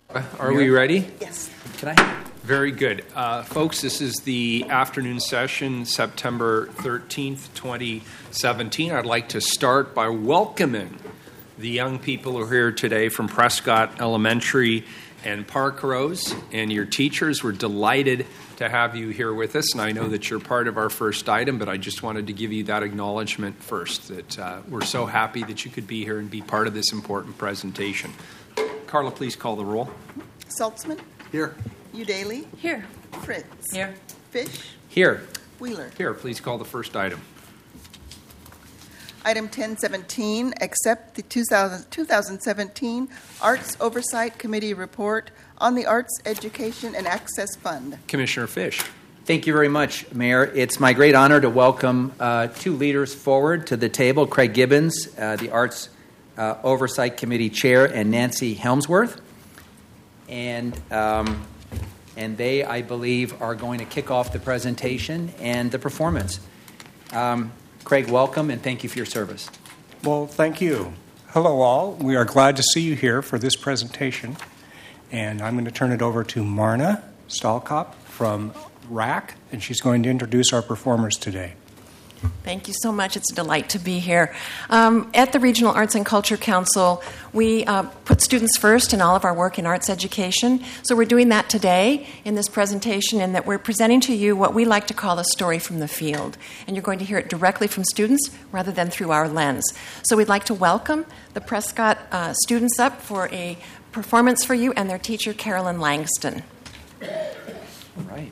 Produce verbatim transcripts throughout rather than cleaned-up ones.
Are we ready? Yes. Can I? Very good. Uh, folks, this is the afternoon session, September thirteenth, twenty seventeen. I'd like to start by welcoming the young people who are here today from Prescott Elementary and Parkrose, and your teachers. We're delighted to have you here with us, and I know that you're part of our first item, but I just wanted to give you that acknowledgement first, that uh, we're so happy that you could be here and be part of this important presentation. Carla, please call the roll. Saltzman? Here. Udaly? Here. Fritz? Here. Fish? Here. Wheeler? Here, please call the first item. Item ten seventeen, accept the two thousand, twenty seventeen Arts Oversight Committee report on the Arts Education and Access Fund. Commissioner Fish. Thank you very much, Mayor. It's my great honor to welcome uh, two leaders forward to the table, Craig Gibbons, uh, the Arts uh, Oversight Committee Chair, and Nancy Helmsworth. And, um, and they, I believe, are going to kick off the presentation and the performance. Um, Craig, welcome, and thank you for your service. Well, thank you. Hello, all. We are glad to see you here for this presentation. And I'm going to turn it over to Marna Stalkop from R A C, and she's going to introduce our performers today. Thank you so much. It's a delight to be here. Um, at the Regional Arts and Culture Council, we uh, put students first in all of our work in arts education. So we're doing that today in this presentation, in that we're presenting to you what we like to call a story from the field. And you're going to hear it directly from students rather than through our lens. So we'd like to welcome the Prescott uh, students up for a performance for you and their teacher, Carolyn Langston. All right.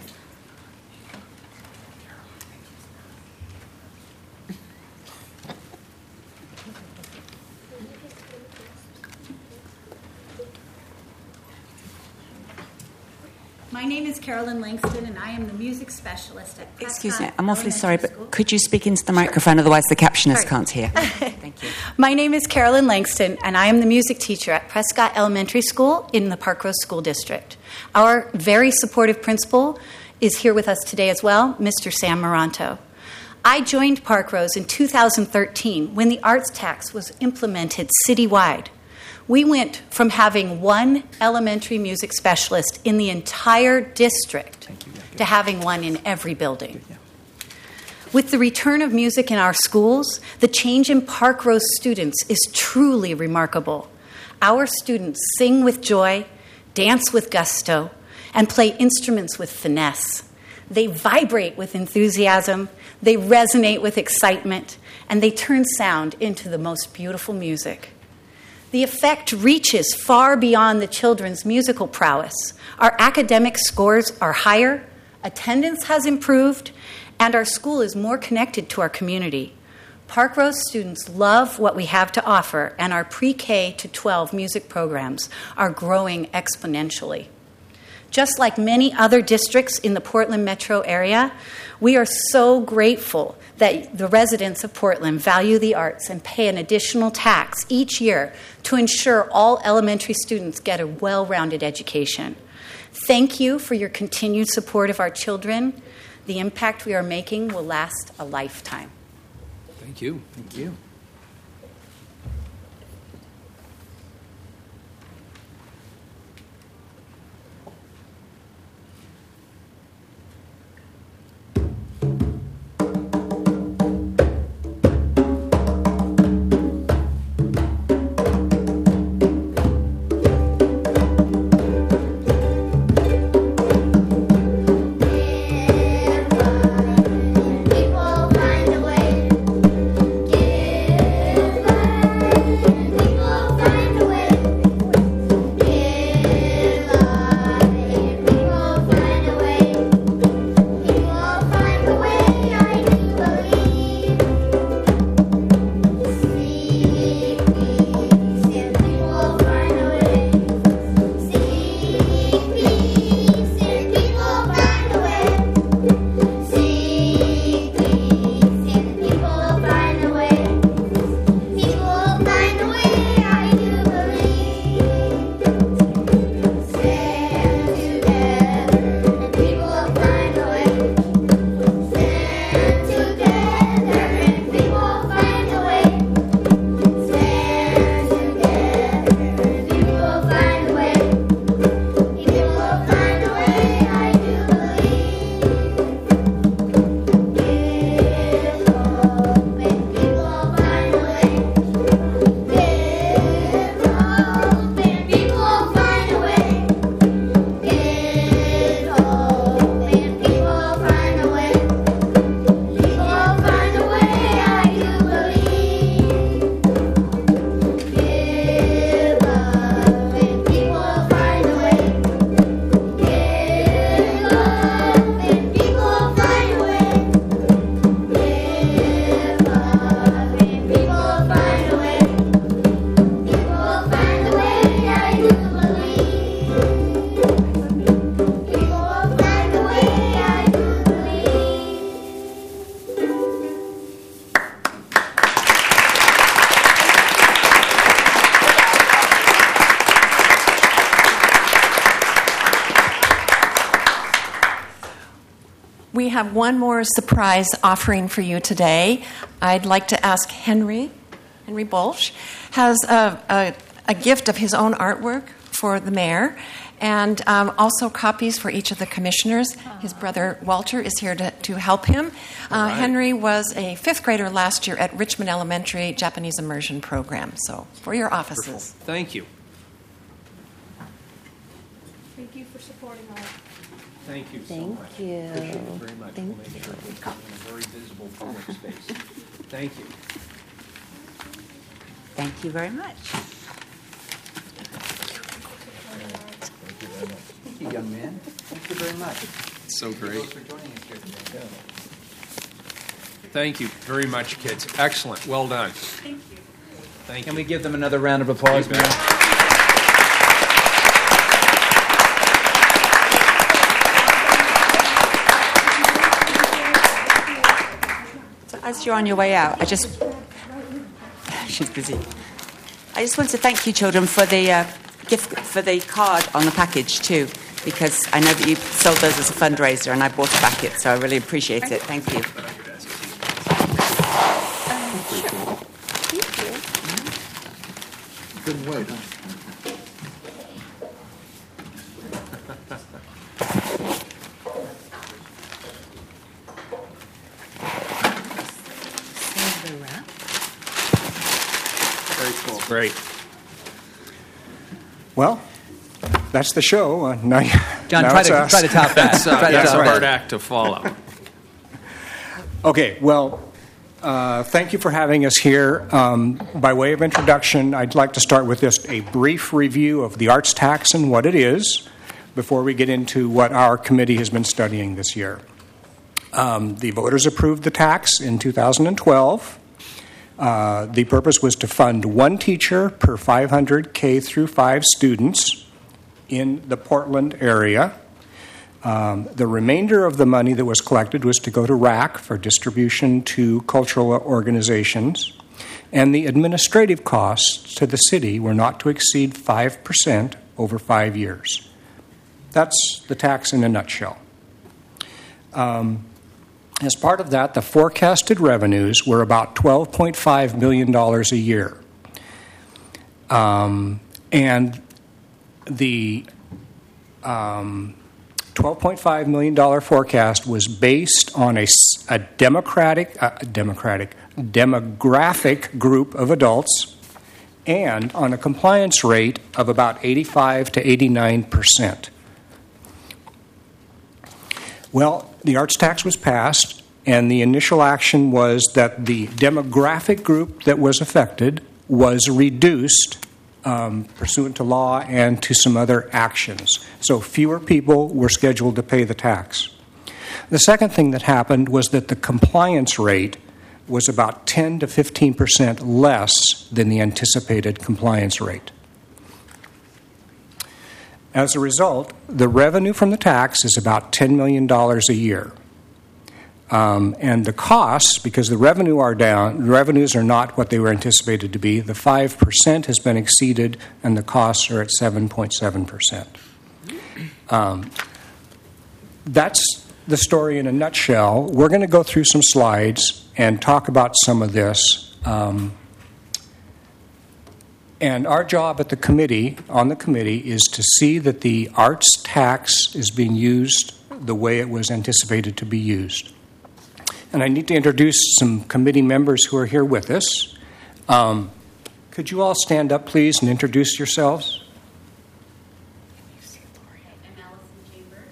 My name is Carolyn Langston, and I am the music specialist at Prescott. Excuse me, I'm awfully Elementary sorry, but School. could you speak into the microphone? Otherwise the captioners Sorry. can't hear. Thank you. My name is Carolyn Langston, and I am the music teacher at Prescott Elementary School in the Parkrose School District. Our very supportive principal is here with us today as well, Mister Sam Moranto. I joined Parkrose in two thousand thirteen when the arts tax was implemented citywide. We went from having one elementary music specialist in the entire district to having one in every building. With the return of music in our schools, the change in Parkrose students is truly remarkable. Our students sing with joy, dance with gusto, and play instruments with finesse. They vibrate with enthusiasm, they resonate with excitement, and they turn sound into the most beautiful music. The effect reaches far beyond the children's musical prowess. Our academic scores are higher, attendance has improved, and our school is more connected to our community. Parkrose students love what we have to offer, and our pre-K to twelve music programs are growing exponentially. Just like many other districts in the Portland metro area, we are so grateful that the residents of Portland value the arts and pay an additional tax each year to ensure all elementary students get a well-rounded education. Thank you for your continued support of our children. The impact we are making will last a lifetime. Thank you. Thank you. People find a way. we have one more surprise offering for you today. I'd like to ask Henry, Henry Bolsch, has a, a, a gift of his own artwork for the mayor, and um, also copies for each of the commissioners. His brother Walter is here to, to help him. Uh, right. Henry was a fifth grader last year at Richmond Elementary Japanese immersion program. So for your offices. Thank you. Thank you for supporting us. Thank you so Thank much. you. Appreciate it very much. Thank We'll make sure we come in a very visible public space. Thank you. Thank you very much. Thank you, young man. Thank you very much. So great. Thanks for joining us here today. Thank you very much, kids. Excellent. Well done. Thank you. Thank Can you. we give them another round of applause, You bet. Mayor? So as you're on your way out, I just... She's busy. I just want to thank you, children, for the uh, gift, for the card on the package, too, because I know that you sold those as a fundraiser, and I bought a bucket, so I really appreciate it. Thank you. Couldn't wait, huh? Very cool. Great. Well, that's the show. Uh, now, John, now try it's to, us. try to top that. That's, uh, Try to that's a top hard that. act to follow. Okay, well, uh, thank you for having us here. Um, by way of introduction, I'd like to start with just a brief review of the arts tax and what it is before we get into what our committee has been studying this year. Um, the voters approved the tax in two thousand twelve. Uh, the purpose was to fund one teacher per five hundred K through five students in the Portland area. Um, the remainder of the money that was collected was to go to R A C for distribution to cultural organizations, and the administrative costs to the city were not to exceed five percent over five years. That's the tax in a nutshell. Um, as part of that, the forecasted revenues were about twelve point five million dollars a year. Um, and the um, twelve point five million dollars forecast was based on a, a democratic, uh, democratic, demographic group of adults and on a compliance rate of about eighty-five to eighty-nine percent. Well, the arts tax was passed, and the initial action was that the demographic group that was affected was reduced Um, pursuant to law and to some other actions. So fewer people were scheduled to pay the tax. The second thing that happened was that the compliance rate was about ten to fifteen percent less than the anticipated compliance rate. As a result, the revenue from the tax is about ten million dollars a year. Um, and the costs, because the revenue are down, the revenues are not what they were anticipated to be. The five percent has been exceeded, and the costs are at seven point seven percent. Um, that's the story in a nutshell. We're going to go through some slides and talk about some of this. Um, and our job at the committee, on the committee, is to see that the arts tax is being used the way it was anticipated to be used. And I need to introduce some committee members who are here with us. Um, could you all stand up, please, and introduce yourselves? I'm Allison Chambers.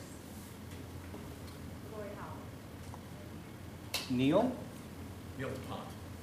Lori Howell. Neil? Neil Pond.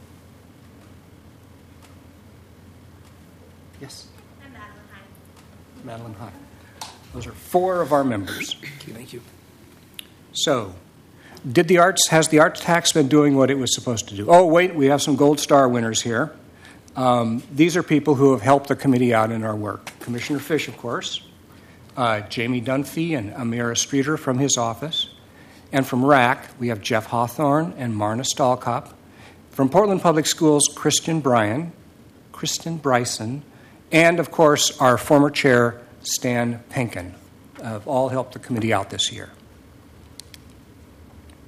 Yes. I'm Madeline Hine. Madeline High. Those are four of our members. Thank you. So, did the arts, has the arts tax been doing what it was supposed to do? Oh, wait, we have some Gold Star winners here. Um, these are people who have helped the committee out in our work. Commissioner Fish, of course, uh, Jamie Dunphy and Amira Streeter from his office. And from R A C, we have Jeff Hawthorne and Marna Stahlkop. From Portland Public Schools, Kristen Bryan, Kristen Bryson, and, of course, our former chair, Stan Penkin, have all helped the committee out this year.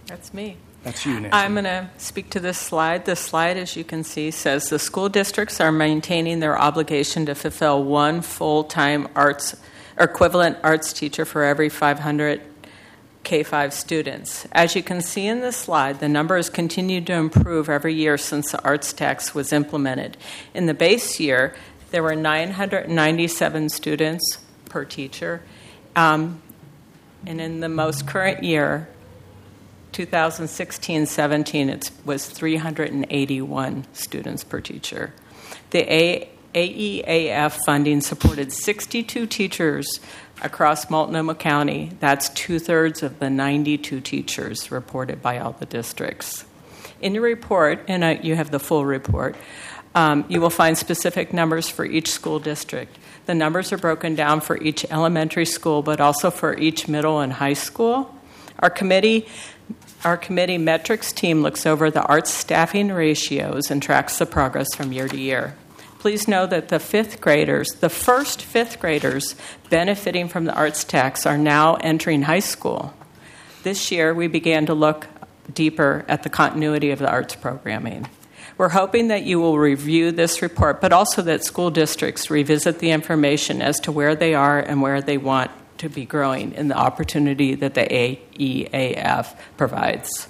That's me. That's you, Nancy. I'm going to speak to this slide. This slide, as you can see, says the school districts are maintaining their obligation to fulfill one full-time arts or equivalent arts teacher for every five hundred K five students. As you can see in this slide, the number has continued to improve every year since the arts tax was implemented. In the base year, there were nine hundred ninety-seven students per teacher, um, and in the most current year, twenty sixteen seventeen, it was three hundred eighty-one students per teacher. The A- AEAF funding supported sixty-two teachers across Multnomah County. That's two-thirds of the ninety-two teachers reported by all the districts. In your report, and uh, you have the full report, um, you will find specific numbers for each school district. The numbers are broken down for each elementary school, but also for each middle and high school. Our committee Our committee metrics team looks over the arts staffing ratios and tracks the progress from year to year. Please know that the fifth graders, the first fifth graders benefiting from the arts tax are now entering high school. This year, we began to look deeper at the continuity of the arts programming. We're hoping that you will review this report, but also that school districts revisit the information as to where they are and where they want to be growing in the opportunity that the A E A F provides.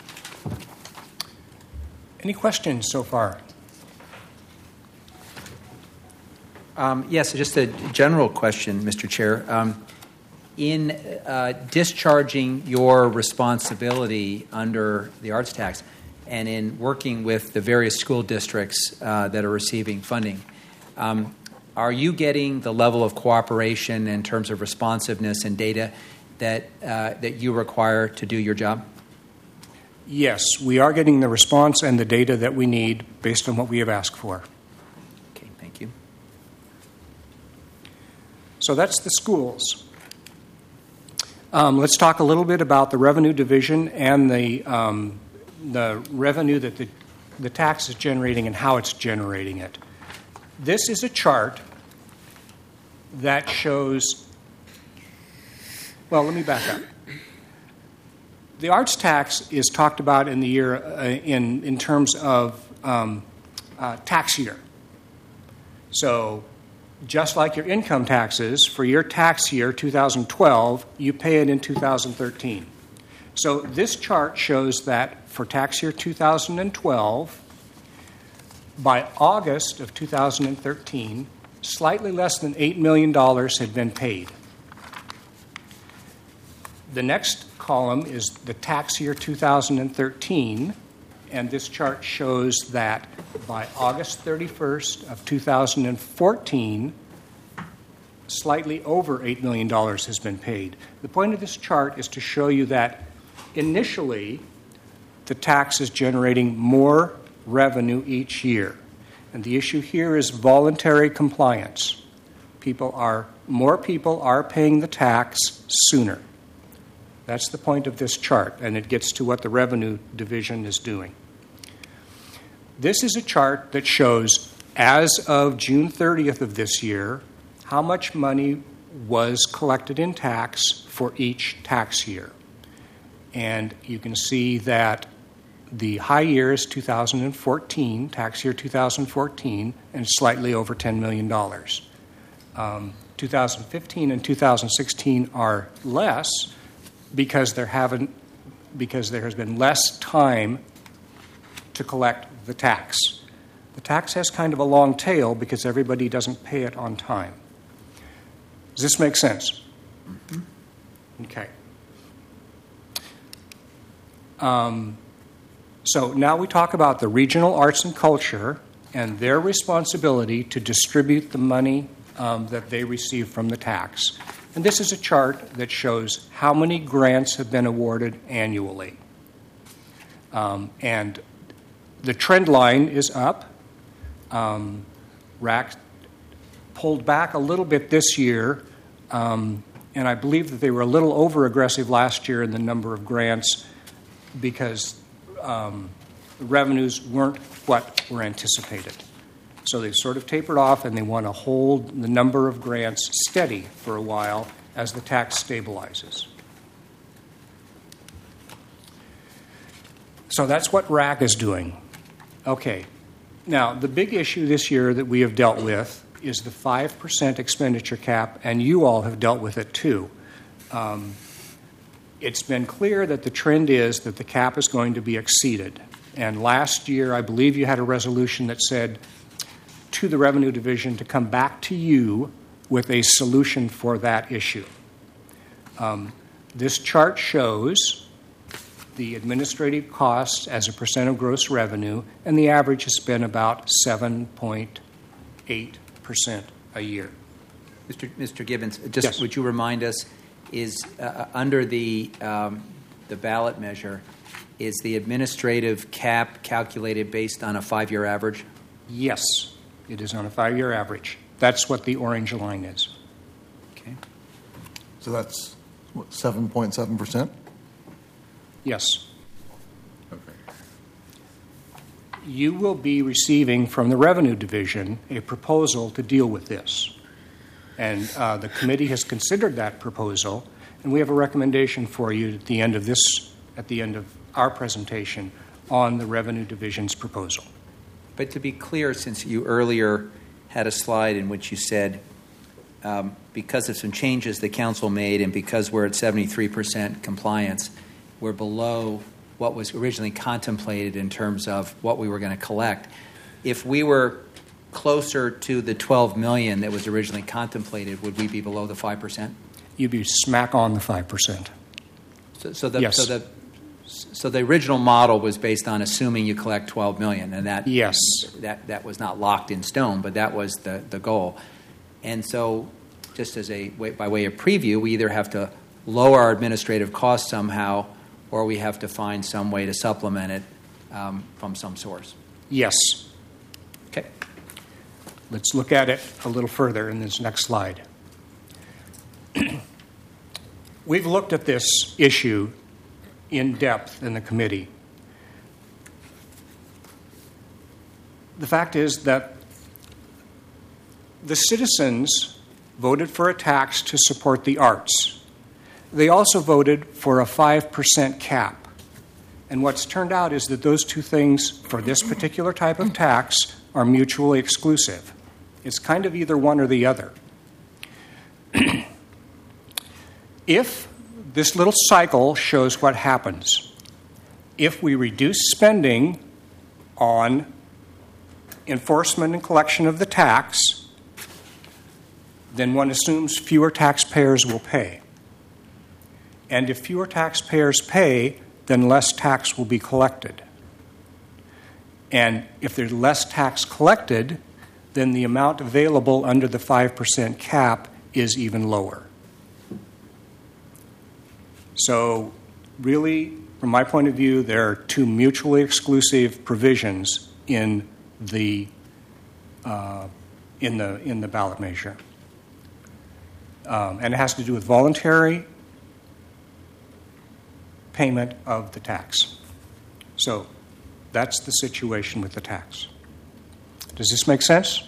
Any questions so far? Um, yes, just a general question, Mister Chair. Um, in uh, discharging your responsibility under the arts tax and in working with the various school districts uh, that are receiving funding, um, are you getting the level of cooperation in terms of responsiveness and data that uh, that you require to do your job? Yes, we are getting the response and the data that we need based on what we have asked for. Okay, thank you. So that's the schools. Um, let's talk a little bit about the revenue division and the um, the revenue that the, the tax is generating and how it's generating it. This is a chart that shows, well, let me back up. The arts tax is talked about in the year uh, in in terms of um, uh, tax year. So, just like your income taxes, for your tax year two thousand twelve, you pay it in two thousand thirteen. So this chart shows that for tax year two thousand twelve, by August of two thousand thirteen, slightly less than eight million dollars had been paid. The next column is the tax year two thousand thirteen, and this chart shows that by August thirty-first of two thousand fourteen, slightly over eight million dollars has been paid. The point of this chart is to show you that initially the tax is generating more revenue each year. And the issue here is voluntary compliance. People are, more people are paying the tax sooner. That's the point of this chart, and it gets to what the revenue division is doing. This is a chart that shows, as of June thirtieth of this year, how much money was collected in tax for each tax year. And you can see that the high year is two thousand fourteen, tax year two thousand fourteen, and slightly over ten million dollars. Um, two thousand fifteen and two thousand sixteen are less because there haven't because there has been less time to collect the tax. The tax has kind of a long tail because everybody doesn't pay it on time. Does this make sense? Mm-hmm. Okay. Um, so now we talk about the regional arts and culture and their responsibility to distribute the money um, that they receive from the tax. And this is a chart that shows how many grants have been awarded annually. Um, and the trend line is up. Um, R A C pulled back a little bit this year, um, and I believe that they were a little over-aggressive last year in the number of grants because um, the revenues weren't what were anticipated. So they've sort of tapered off, and they want to hold the number of grants steady for a while as the tax stabilizes. So that's what R A C is doing. Okay. Now, the big issue this year that we have dealt with is the five percent expenditure cap, and you all have dealt with it too. Um, it's been clear that the trend is that the cap is going to be exceeded. And last year, I believe you had a resolution that said to the Revenue Division to come back to you with a solution for that issue. Um, this chart shows the administrative costs as a percent of gross revenue, and the average has been about seven point eight percent a year. Mister Mister Gibbons, just Yes. would you remind us, is uh, under the um, the ballot measure, is the administrative cap calculated based on a five-year average? Yes, it is on a five-year average. That's what the orange line is. Okay. So that's what, seven point seven percent? Yes. Okay. You will be receiving from the Revenue Division a proposal to deal with this. And uh, the committee has considered that proposal, and we have a recommendation for you at the end of this, at the end of our presentation on the Revenue Division's proposal. But to be clear, since you earlier had a slide in which you said um, because of some changes the council made and because we're at seventy-three percent compliance, we're below what was originally contemplated in terms of what we were going to collect. If we were closer to the twelve million dollars that was originally contemplated, would we be below the five percent? You'd be smack on the five percent. So, so, the, Yes. so, the, so the original model was based on assuming you collect twelve million dollars, and that, Yes. that, that was not locked in stone, but that was the, the goal. And so just as a way, by way of preview, we either have to lower our administrative costs somehow, or we have to find some way to supplement it um, from some source. Yes. Okay. Let's look at it a little further in this next slide. We've looked at this issue in depth in the committee. The fact is that the citizens voted for a tax to support the arts. They also voted for a five percent cap. And what's turned out is that those two things, for this particular type of tax, are mutually exclusive. It's kind of either one or the other. If this little cycle shows what happens, if we reduce spending on enforcement and collection of the tax, then one assumes fewer taxpayers will pay. And if fewer taxpayers pay, then less tax will be collected. And if there's less tax collected, then the amount available under the five percent cap is even lower. So really, from my point of view, there are two mutually exclusive provisions in the uh, in the in the ballot measure, um, and it has to do with voluntary payment of the tax. So that's the situation with the tax. Does this make sense?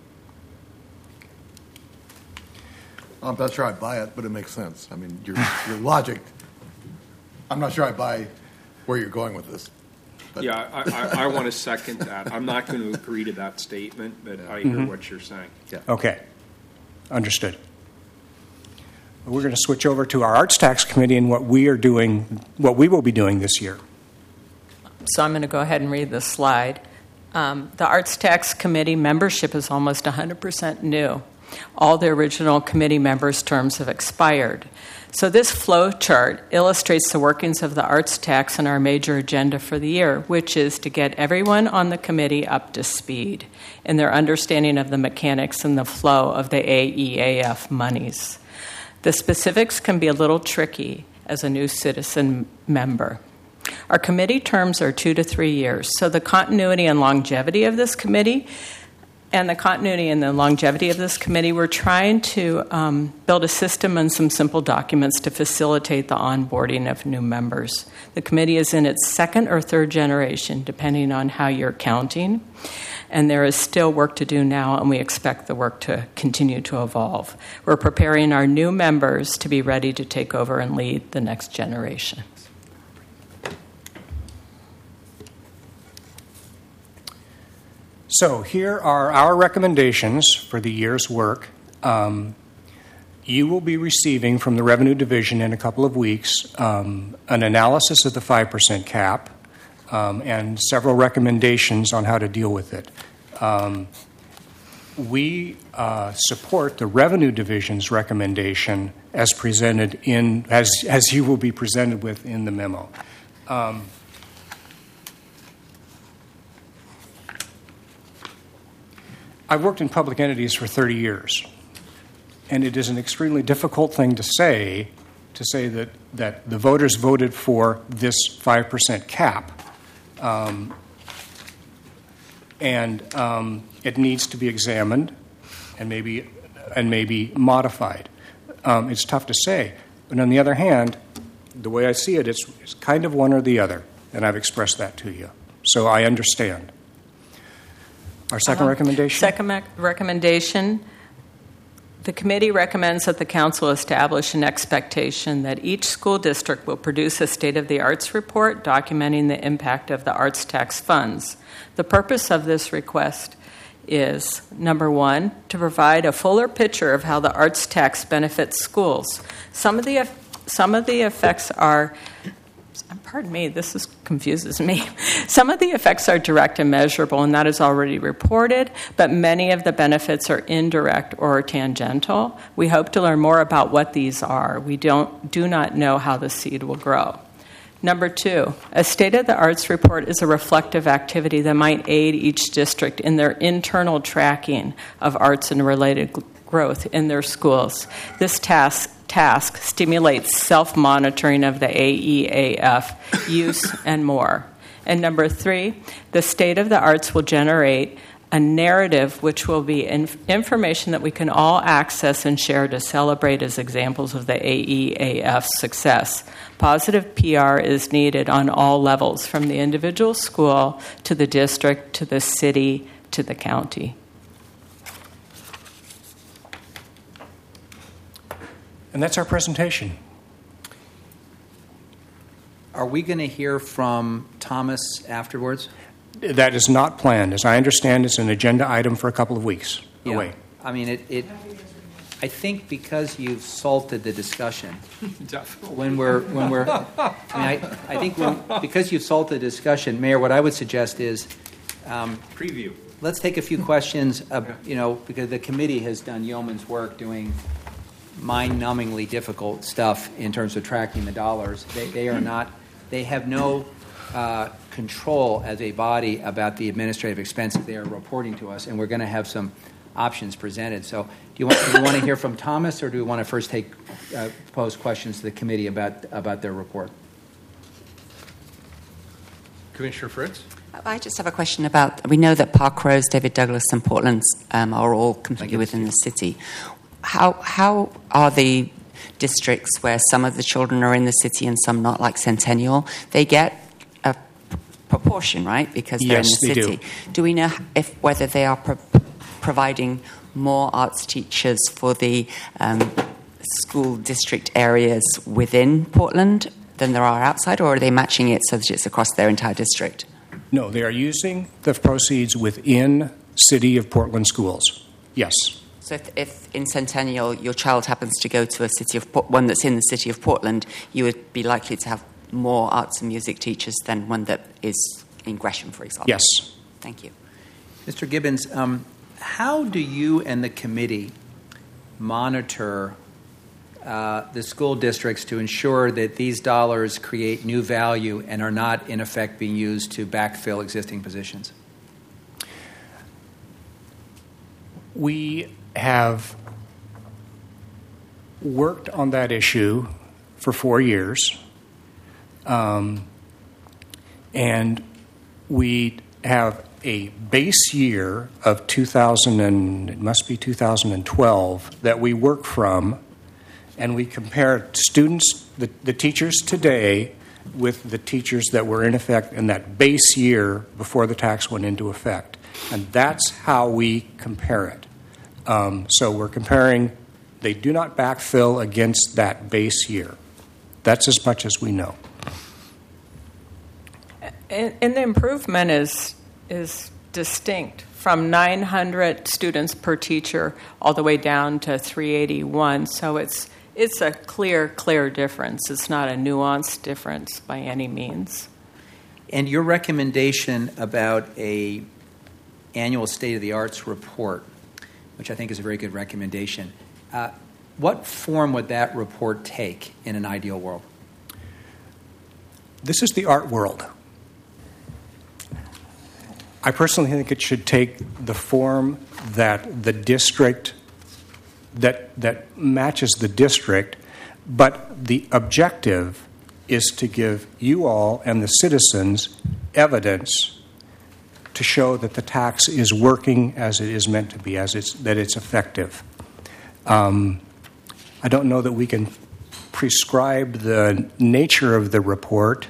I'm not sure I buy it, but it makes sense. I mean, your your logic. I'm not sure I buy where you're going with this. But. Yeah, I, I, I want to second that. I'm not going to agree to that statement, but I hear Mhm. what you're saying. Yeah. Okay. Understood. We're going to switch over to our Arts Tax Committee and what we are doing, what we will be doing this year. So I'm going to go ahead and read this slide. Um, the Arts Tax Committee membership is almost one hundred percent new. All the original committee members' terms have expired. So this flow chart illustrates the workings of the arts tax and our major agenda for the year, which is to get everyone on the committee up to speed in their understanding of the mechanics and the flow of the A E A F monies. The specifics can be a little tricky as a new citizen member. Our committee terms are two to three years, so the continuity and longevity of this committee and the continuity and the longevity of this committee, we're trying to um, build a system and some simple documents to facilitate the onboarding of new members. The committee is in its second or third generation, depending on how you're counting, and there is still work to do now, and we expect the work to continue to evolve. We're preparing our new members to be ready to take over and lead the next generation. So here are our recommendations for the year's work. Um, you will be receiving from the Revenue Division in a couple of weeks um, an analysis of the five percent cap um, and several recommendations on how to deal with it. Um, we uh, support the Revenue Division's recommendation as presented in, as, as you will be presented with in the memo. Um, I've worked in public entities for thirty years, and it is an extremely difficult thing to say, to say that, that the voters voted for this five percent cap, um, and um, it needs to be examined and maybe, and maybe modified. Um, it's tough to say, but on the other hand, the way I see it, it's, it's kind of one or the other, and I've expressed that to you, so I understand. Our second Uh-huh. recommendation? Second mec- recommendation, the committee recommends that the council establish an expectation that each school district will produce a State of the Arts report documenting the impact of the arts tax funds. The purpose of this request is, number one, to provide a fuller picture of how the arts tax benefits schools. Some of the, some of the effects are... Pardon me, this is, confuses me. Some of the effects are direct and measurable, and that is already reported, but many of the benefits are indirect or tangential. We hope to learn more about what these are. We don't, do not know how the seed will grow. Number two, a State of the Arts report is a reflective activity that might aid each district in their internal tracking of arts and related growth in their schools. This task task stimulates self-monitoring of the A E A F use and more. And number three, the State of the Arts will generate a narrative which will be inf- information that we can all access and share to celebrate as examples of the A E A F's success. Positive P R is needed on all levels, from the individual school to the district to the city to the county. And that's our presentation. Are we going to hear from Thomas afterwards? That is not planned. As I understand, it's an agenda item for a couple of weeks Yeah. away. I mean, it, it. I think because you've salted the discussion, Definitely. when we're when we're. I mean, I, I think when, because you've salted the discussion, Mayor, what I would suggest is, um, Preview. let's take a few questions. Uh, you know, because the committee has done yeoman's work doing mind-numbingly difficult stuff in terms of tracking the dollars. They, they are not. They have no uh, control as a body about the administrative expenses they are reporting to us, and we're going to have some options presented. So, do you want do you want to hear from Thomas, or do we want to first take uh, pose questions to the committee about about their report? Commissioner Fritz? I just have a question about, we know that Park Rose, David Douglas, and Portland um, are all completely within the city. How how are the districts where some of the children are in the city and some not, like Centennial? They get a p- proportion, right? Because they're Yes, in the they city. do. Do we know if whether they are pro- providing more arts teachers for the um, school district areas within Portland than there are outside, or are they matching it so that it's across their entire district? No, they are using the proceeds within City of Portland schools. Yes. So if, if in Centennial your child happens to go to a city of Port- one that's in the city of Portland, you would be likely to have more arts and music teachers than one that is in Gresham, for example. Yes. Thank you. Mister Gibbons, um, how do you and the committee monitor uh, the school districts to ensure that these dollars create new value and are not, in effect, being used to backfill existing positions? We have worked on that issue for four years, um, and we have a base year of two thousand and it must be two thousand twelve that we work from, and we compare students, the, the teachers today, with the teachers that were in effect in that base year before the tax went into effect, and that's how we compare it. Um, so we're comparing, they do not backfill against that base year. That's as much as we know. And, and the improvement is is distinct from nine hundred students per teacher all the way down to three eighty-one. So it's it's a clear, clear difference. It's not a nuanced difference by any means. And your recommendation about a annual State of the Arts report, which I think is a very good recommendation, uh, what form would that report take in an ideal world? This is the art world. I personally think it should take the form that the district, that that matches the district, but the objective is to give you all and the citizens evidence to show that the tax is working as it is meant to be, as it's that it's effective. Um, I don't know that we can prescribe the nature of the report,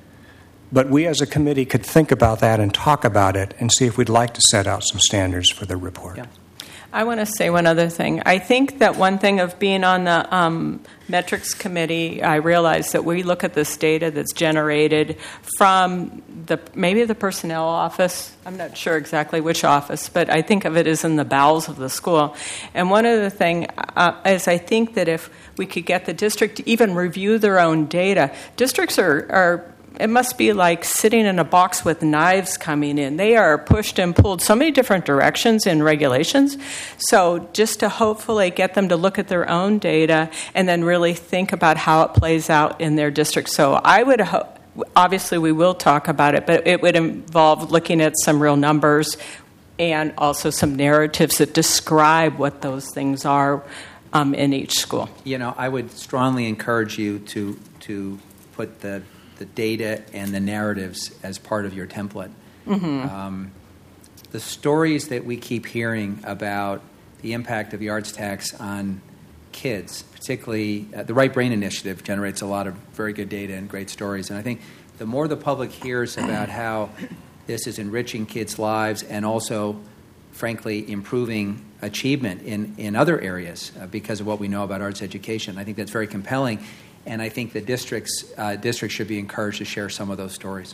but we as a committee could think about that and talk about it and see if we'd like to set out some standards for the report. Yeah. I want to say one other thing. I think that one thing of being on the um, metrics committee, I realize that we look at this data that's generated from the maybe the personnel office. I'm not sure exactly which office, but I think of it as in the bowels of the school. And one other thing uh, is I think that if we could get the district to even review their own data, districts are, are it must be like sitting in a box with knives coming in. They are pushed and pulled so many different directions in regulations. So just to hopefully get them to look at their own data and then really think about how it plays out in their district. So I would ho- obviously we will talk about it, but it would involve looking at some real numbers and also some narratives that describe what those things are um, in each school. You know, I would strongly encourage you to to put the the data and the narratives as part of your template. Mm-hmm. Um, the stories that we keep hearing about the impact of the arts tax on kids, particularly uh, the Right Brain Initiative generates a lot of very good data and great stories. And I think the more the public hears about how this is enriching kids' lives and also, frankly, improving achievement in, in other areas uh, because of what we know about arts education, I think that's very compelling. And I think the districts uh, districts should be encouraged to share some of those stories.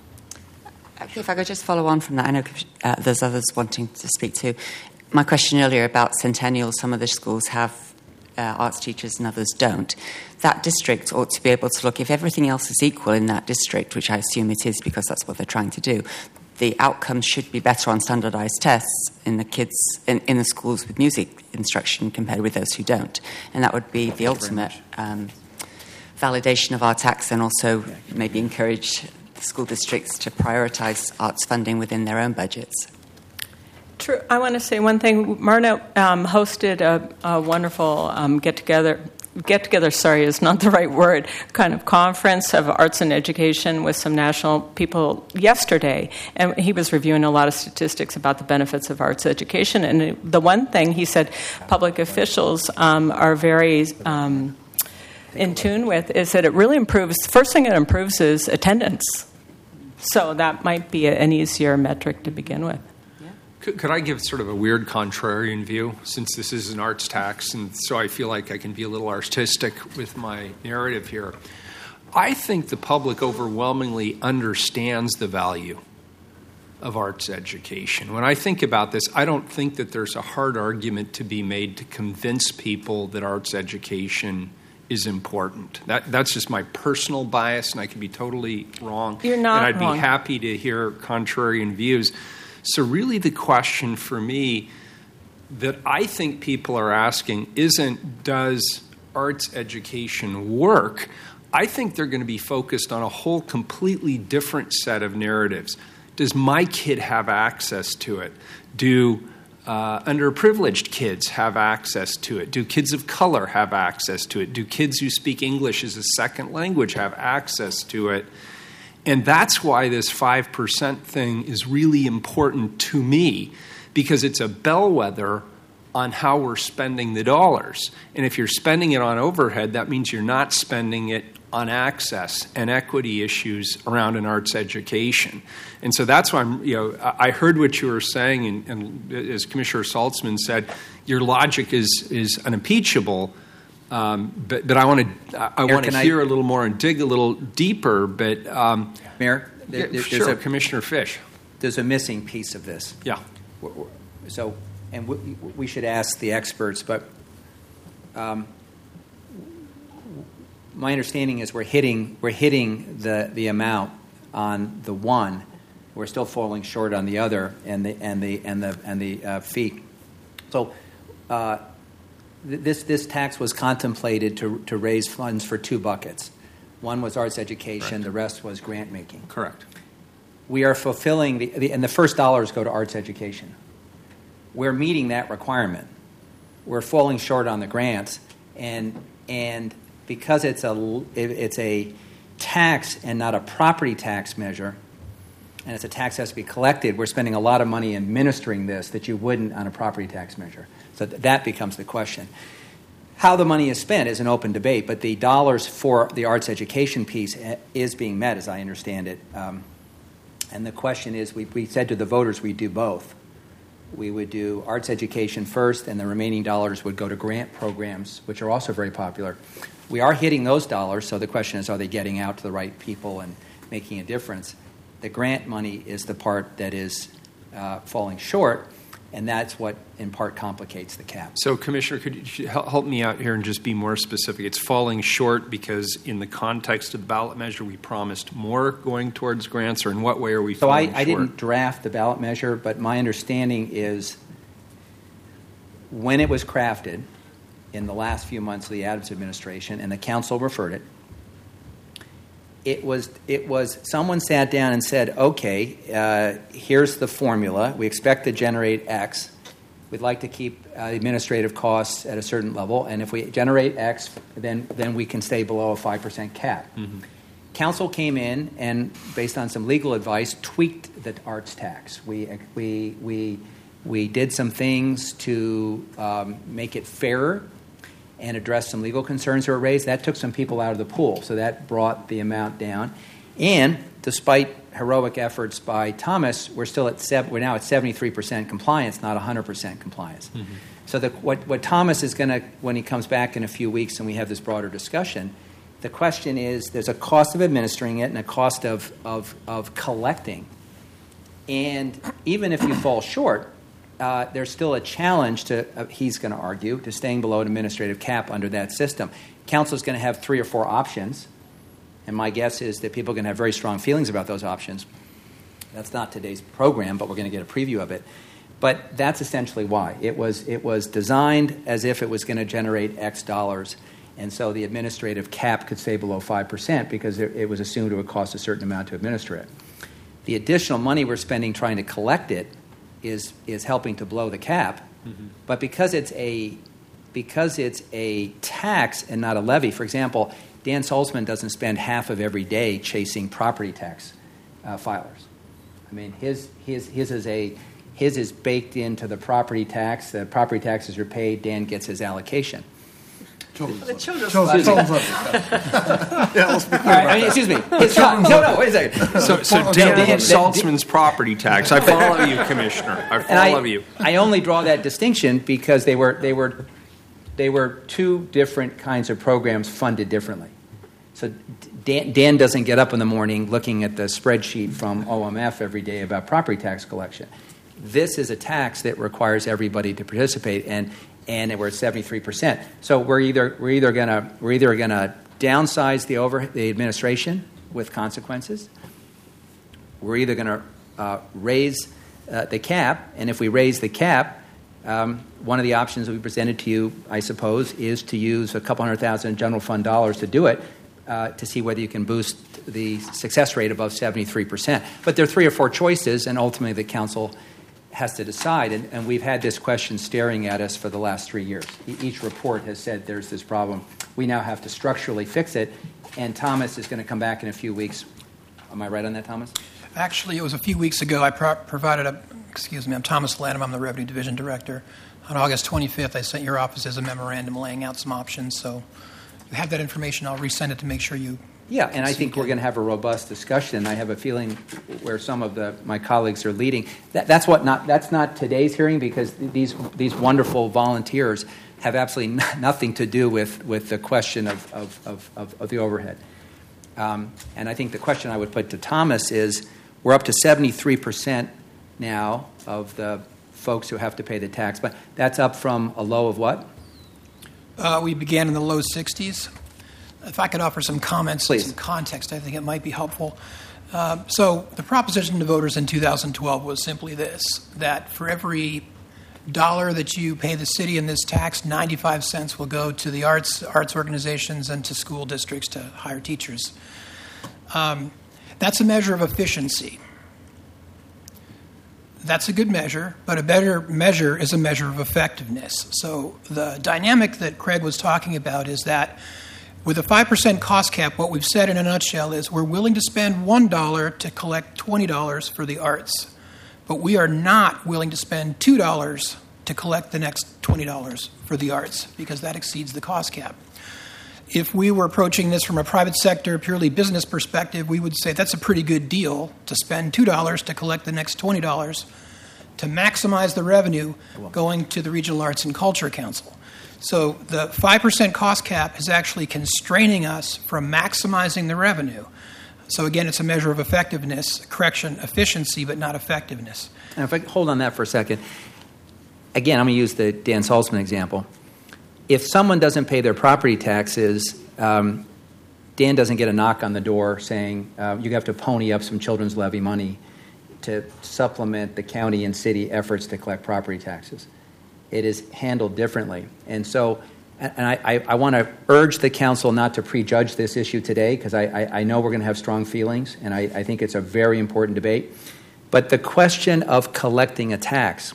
Okay, if I could just follow on from that, I know uh, there's others wanting to speak too. My question earlier about Centennial, some of the schools have uh, arts teachers and others don't. That district ought to be able to look, if everything else is equal in that district, which I assume it is because that's what they're trying to do, the outcomes should be better on standardized tests in the kids, in, in the schools with music instruction compared with those who don't. And that would be the ultimate um, validation of our tax, and also maybe encourage the school districts to prioritize arts funding within their own budgets. True. I want to say one thing. Marna um, hosted a, a wonderful um, get-together, get-together, sorry, is not the right word, kind of conference of arts and education with some national people yesterday. And he was reviewing a lot of statistics about the benefits of arts education. And the one thing he said public officials um, are very... Um, in tune with is that it really improves, the first thing it improves is attendance. So that might be an easier metric to begin with. Yeah. Could, could I give sort of a weird contrarian view, since this is an arts tax, and so I feel like I can be a little artistic with my narrative here. I think the public overwhelmingly understands the value of arts education. When I think about this, I don't think that there's a hard argument to be made to convince people that arts education is important. That that's just my personal bias, and I could be totally wrong. You're not And I'd wrong. be happy to hear contrarian views. So really the question for me that I think people are asking isn't, does arts education work? I think they're going to be focused on a whole completely different set of narratives. Does my kid have access to it? Do Uh, underprivileged kids have access to it? Do kids of color have access to it? Do kids who speak English as a second language have access to it? And that's why this five percent thing is really important to me, because it's a bellwether on how we're spending the dollars. And if you're spending it on overhead, that means you're not spending it on access and equity issues around an arts education. And so that's why I'm, you know, I heard what you were saying, and, and as Commissioner Saltzman said, your logic is is unimpeachable. Um, but but I want to I want to hear I, a little more and dig a little deeper. But um, Mayor, there, yeah, there's sure, a, Commissioner Fish. There's a missing piece of this. Yeah. we're, we're, so, and we, we should ask the experts, but um, my understanding is we're hitting we're hitting the, the amount on the one. We're still falling short on the other, and the and the and the and the uh, fee. So, uh, th- this this tax was contemplated to to raise funds for two buckets. One was arts education. Right. The rest was grant making. Correct. We are fulfilling the, the and the first dollars go to arts education. We're meeting that requirement. We're falling short on the grants, and and because it's a it's a tax and not a property tax measure, and it's a tax that has to be collected, we're spending a lot of money administering this that you wouldn't on a property tax measure. So th- that becomes the question. How the money is spent is an open debate, but the dollars for the arts education piece is being met, as I understand it. Um, and the question is, we, we said to the voters we'd do both. We would do arts education first, and the remaining dollars would go to grant programs, which are also very popular. We are hitting those dollars, so the question is, are they getting out to the right people and making a difference? The grant money is the part that is uh, falling short, and that's what, in part, complicates the cap. So, Commissioner, could you help me out here and just be more specific? It's falling short because in the context of the ballot measure, we promised more going towards grants, or in what way are we so falling I, short? I didn't draft the ballot measure, but my understanding is when it was crafted in the last few months of the Adams administration, and the council referred it, It was, it was, someone sat down and said, okay, uh, here's the formula. We expect to generate X. We'd like to keep uh, administrative costs at a certain level. And if we generate X, then, then we can stay below a five percent cap. Mm-hmm. Council came in and, based on some legal advice, tweaked the arts tax. We, we, we, we did some things to um, make it fairer and address some legal concerns that were raised. That took some people out of the pool, so that brought the amount down. And despite heroic efforts by Thomas, we're still at seven, we're now at seventy-three percent compliance, not one hundred percent compliance. Mm-hmm. So the, what, what Thomas is going to, when he comes back in a few weeks and we have this broader discussion, the question is, there's a cost of administering it and a cost of of, of collecting. And even if you fall short, Uh, there's still a challenge to, uh, he's going to argue, to staying below an administrative cap under that system. Council is going to have three or four options, and my guess is that people are going to have very strong feelings about those options. That's not today's program, but we're going to get a preview of it. But that's essentially why. It was, it was designed as if it was going to generate X dollars, and so the administrative cap could stay below five percent because it, it was assumed it would cost a certain amount to administer it. The additional money we're spending trying to collect it is is helping to blow the cap, mm-hmm. but because it's a because it's a tax and not a levy. For example, Dan Salzman doesn't spend half of every day chasing property tax uh, filers. I mean, his his his is a his is baked into the property tax. The property taxes are paid. Dan gets his allocation. Children's the children's children's children's yeah, let's be clear Right, about I mean, excuse me. that. His co- no, no, wait a second. So, so Dan- Dan, Dan- Saltzman's property tax. I follow you, Commissioner. I And follow I, you. I only draw that distinction because they were they were they were two different kinds of programs funded differently. So Dan, Dan doesn't get up in the morning looking at the spreadsheet from O M F every day about property tax collection. This is a tax that requires everybody to participate, and and we're at seventy-three percent. So we're either we're either gonna we're either gonna downsize the over the administration with consequences. We're either gonna uh, raise uh, the cap, and if we raise the cap, um, one of the options that we presented to you, I suppose, is to use a couple hundred thousand general fund dollars to do it, uh, to see whether you can boost the success rate above seventy-three percent. But there are three or four choices, and ultimately the council has to decide, and, and we've had this question staring at us for the last three years. E- each report has said there's this problem. We now have to structurally fix it, and Thomas is going to come back in a few weeks. Am I right on that, Thomas? Actually, it was a few weeks ago. I pro- provided a, excuse me, I'm Thomas Lanham. I'm the Revenue Division Director. On August twenty-fifth, I sent your offices a memorandum laying out some options. So you have that information. I'll resend it to make sure you Yeah, and I think we're going to have a robust discussion. I have a feeling where some of the my colleagues are leading. That, that's what not that's not today's hearing, because these these wonderful volunteers have absolutely nothing to do with, with the question of of, of, of, of the overhead. Um, and I think the question I would put to Thomas is, we're up to seventy-three percent now of the folks who have to pay the tax. But that's up from a low of what? Uh, we began in the low sixties. If I could offer some comments Please. and some context, I think it might be helpful. Uh, so the proposition to voters in two thousand twelve was simply this, that for every dollar that you pay the city in this tax, ninety-five cents will go to the arts, arts organizations and to school districts to hire teachers. Um, that's a measure of efficiency. That's a good measure, but a better measure is a measure of effectiveness. So the dynamic that Craig was talking about is that with a five percent cost cap, what we've said in a nutshell is we're willing to spend one dollar to collect twenty dollars for the arts, but we are not willing to spend two dollars to collect the next twenty dollars for the arts because that exceeds the cost cap. If we were approaching this from a private sector, purely business perspective, we would say that's a pretty good deal to spend two dollars to collect the next twenty dollars to maximize the revenue going to the Regional Arts and Culture Council. So the five percent cost cap is actually constraining us from maximizing the revenue. So again, it's a measure of effectiveness, correction, efficiency, but not effectiveness. And if I hold on that for a second, again, I'm going to use the Dan Salzman example. If someone doesn't pay their property taxes, um, Dan doesn't get a knock on the door saying, uh, you have to pony up some children's levy money to supplement the county and city efforts to collect property taxes. It is handled differently. And so, and I, I, I want to urge the council not to prejudge this issue today because I, I, I know we're going to have strong feelings, and I, I think it's a very important debate. But the question of collecting a tax,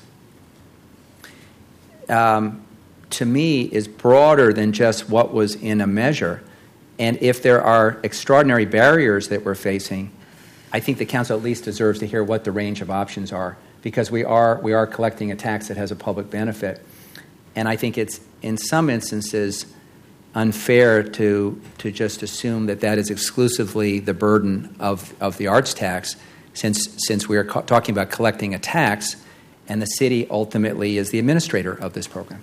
um, to me, is broader than just what was in a measure. And if there are extraordinary barriers that we're facing, I think the council at least deserves to hear what the range of options are, because we are we are collecting a tax that has a public benefit. And I think it's, in some instances, unfair to to just assume that that is exclusively the burden of, of the arts tax, since since we are co- talking about collecting a tax, and the city ultimately is the administrator of this program.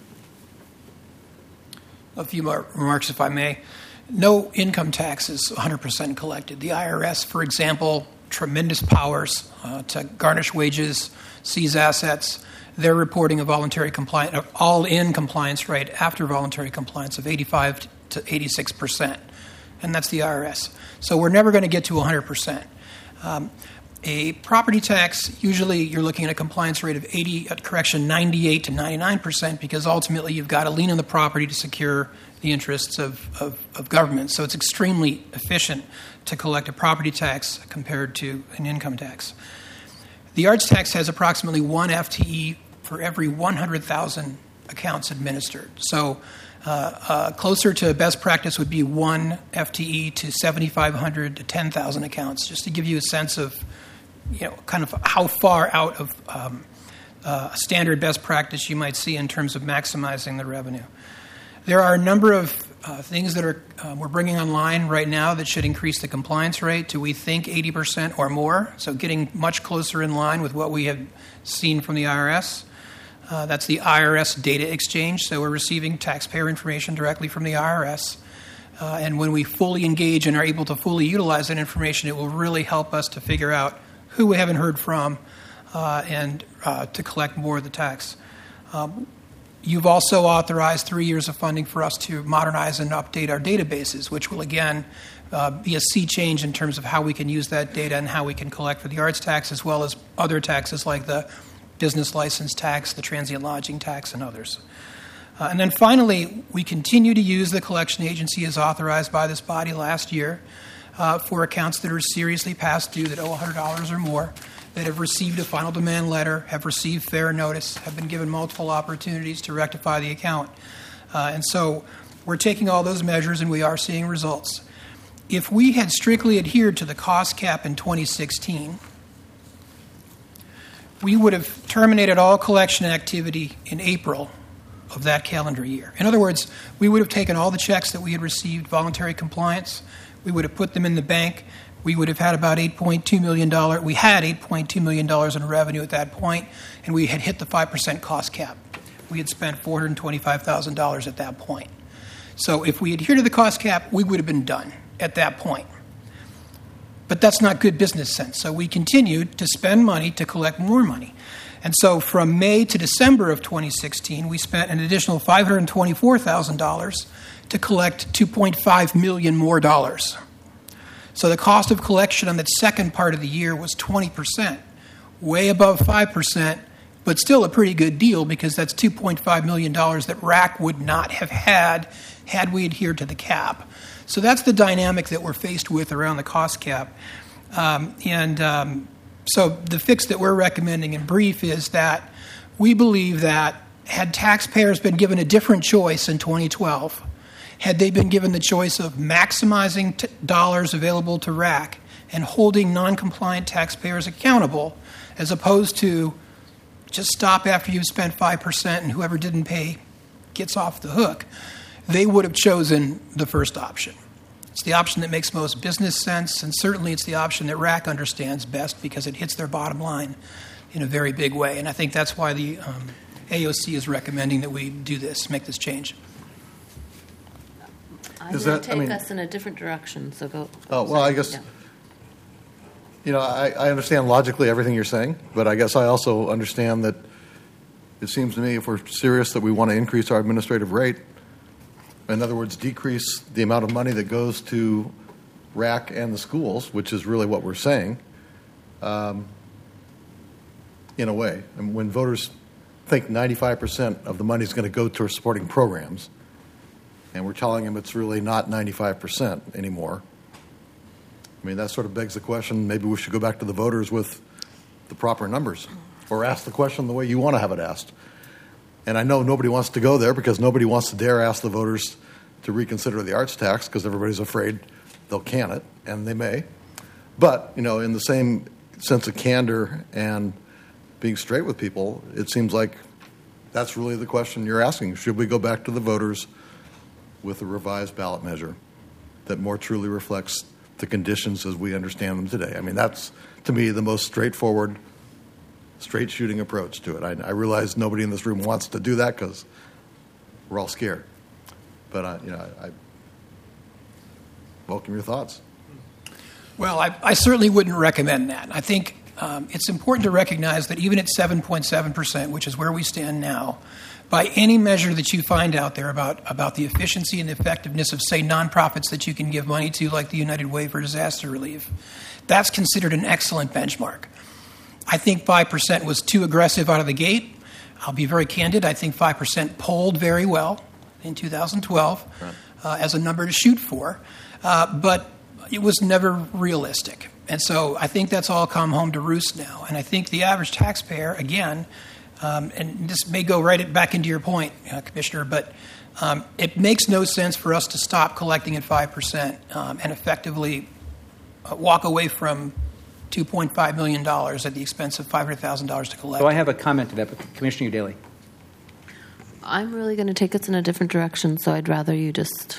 A few more remarks, if I may. No income tax is one hundred percent collected. The I R S, for example, tremendous powers uh, to garnish wages, seize assets. They're reporting a voluntary compliance, all-in compliance rate after voluntary compliance of eighty-five to eighty-six percent, and that's the I R S. So we're never going to get to one hundred percent. Um, a property tax, usually you're looking at a compliance rate of eighty, uh, correction, ninety-eight to ninety-nine percent, because ultimately you've got a lien on the property to secure the interests of, of, of government. So it's extremely efficient to collect a property tax compared to an income tax. The arts tax has approximately one F T E for every one hundred thousand accounts administered. So uh, uh, closer to best practice would be one F T E to seventy-five hundred to ten thousand accounts, just to give you a sense of, you know, kind of how far out of um, uh, standard best practice you might see in terms of maximizing the revenue. There are a number of uh, things that are uh, we're bringing online right now that should increase the compliance rate to, we think, eighty percent or more, so getting much closer in line with what we have seen from the I R S. Uh, that's the I R S data exchange, so we're receiving taxpayer information directly from the I R S. Uh, and when we fully engage and are able to fully utilize that information, it will really help us to figure out who we haven't heard from uh, and uh, to collect more of the tax. Um, You've also authorized three years of funding for us to modernize and update our databases, which will, again, uh, be a sea change in terms of how we can use that data and how we can collect for the arts tax, as well as other taxes like the business license tax, the transient lodging tax, and others. Uh, and then finally, we continue to use the collection agency as authorized by this body last year uh, for accounts that are seriously past due, that owe one hundred dollars or more, that have received a final demand letter, have received fair notice, have been given multiple opportunities to rectify the account. Uh, and so we're taking all those measures and we are seeing results. If we had strictly adhered to the cost cap in twenty sixteen, we would have terminated all collection activity in April of that calendar year. In other words, we would have taken all the checks that we had received, voluntary compliance, we would have put them in the bank. We would have had about eight point two million dollars. We had eight point two million dollars in revenue at that point, and we had hit the five percent cost cap. We had spent four hundred twenty-five thousand dollars at that point. So if we adhere to the cost cap, we would have been done at that point. But that's not good business sense. So we continued to spend money to collect more money. And so from May to December of twenty sixteen, we spent an additional five hundred twenty-four thousand dollars to collect two point five million dollars more dollars. So the cost of collection on that second part of the year was twenty percent, way above five percent, but still a pretty good deal because that's two point five million dollars that R A C would not have had had we adhered to the cap. So that's the dynamic that we're faced with around the cost cap. Um, and um, so the fix that we're recommending in brief is that we believe that had taxpayers been given a different choice in twenty twelve, had they been given the choice of maximizing t- dollars available to R A C and holding non-compliant taxpayers accountable, as opposed to just stop after you've spent five percent and whoever didn't pay gets off the hook, they would have chosen the first option. It's the option that makes most business sense, and certainly it's the option that R A C understands best because it hits their bottom line in a very big way. And I think that's why the um, A O C is recommending that we do this, make this change. I'm Is going that- to I take mean- us in a different direction, so go. Oh, well, I guess, Yeah. you know, I, I understand logically everything you're saying, but I guess I also understand that it seems to me if we're serious that we want to increase our administrative rate, in other words, decrease the amount of money that goes to R A C and the schools, which is really what we're saying, um, in a way. And when voters think ninety-five percent of the money is going to go towards supporting programs, and we're telling them it's really not ninety-five percent anymore, I mean, that sort of begs the question, maybe we should go back to the voters with the proper numbers, or ask the question the way you want to have it asked. And I know nobody wants to go there because nobody wants to dare ask the voters to reconsider the arts tax because everybody's afraid they'll can it, and they may. But, you know, in the same sense of candor and being straight with people, it seems like that's really the question you're asking. Should we go back to the voters with a revised ballot measure that more truly reflects the conditions as we understand them today? I mean, that's, to me, the most straightforward, straight-shooting approach to it. I, I realize nobody in this room wants to do that because we're all scared. But, I, you know, I, I welcome your thoughts. Well, I, I certainly wouldn't recommend that. I think um, it's important to recognize that even at seven point seven percent, which is where we stand now, by any measure that you find out there about, about the efficiency and effectiveness of, say, nonprofits that you can give money to, like the United Way for Disaster Relief, that's considered an excellent benchmark. I think five percent was too aggressive out of the gate. I'll be very candid. I think five percent polled very well in two thousand twelve right. uh, as a number to shoot for, uh, but it was never realistic. And so I think that's all come home to roost now. And I think the average taxpayer, again, um, and this may go right back into your point, uh, Commissioner, but um, it makes no sense for us to stop collecting at five percent um, and effectively uh, walk away from two point five million dollars at the expense of five hundred thousand dollars to collect. So I have a comment to that, but Commissioner Daly. I'm really going to take us in a different direction, so I'd rather you just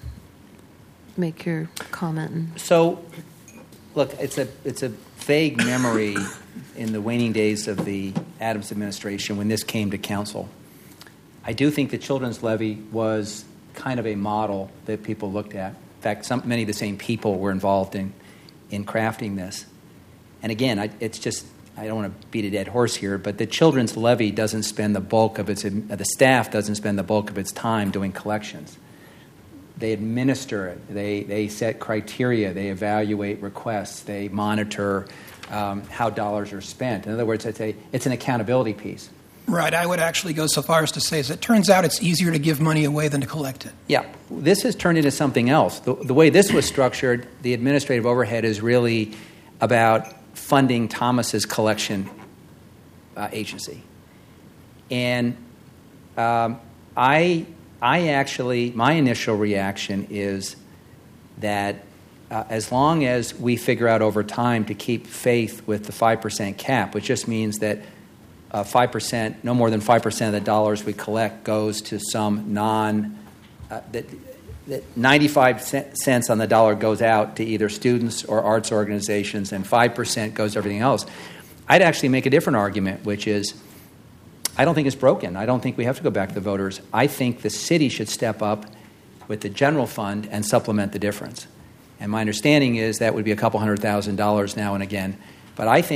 make your comment. So, look, it's a it's a vague memory in the waning days of the Adams administration when this came to council. I do think the children's levy was kind of a model that people looked at. In fact, some, many of the same people were involved in, in crafting this. And again, I, it's just, I don't want to beat a dead horse here, but the children's levy doesn't spend the bulk of its, the staff doesn't spend the bulk of its time doing collections. They administer it. They, they set criteria. They evaluate requests. They monitor um, how dollars are spent. In other words, it's, a, it's an accountability piece. Right. I would actually go so far as to say, as it turns out, it's easier to give money away than to collect it. Yeah. This has turned into something else. The, the way this was structured, the administrative overhead is really about funding Thomas's collection uh, agency. And um, I, I actually, my initial reaction is that uh, as long as we figure out over time to keep faith with the five percent cap, which just means that Uh, five percent, no more than five percent of the dollars we collect goes to some non, uh, that, that ninety-five cents on the dollar goes out to either students or arts organizations, and five percent goes to everything else. I'd actually make a different argument, which is I don't think it's broken. I don't think we have to go back to the voters. I think the city should step up with the general fund and supplement the difference. And my understanding is that would be a couple hundred thousand dollars now and again. But I think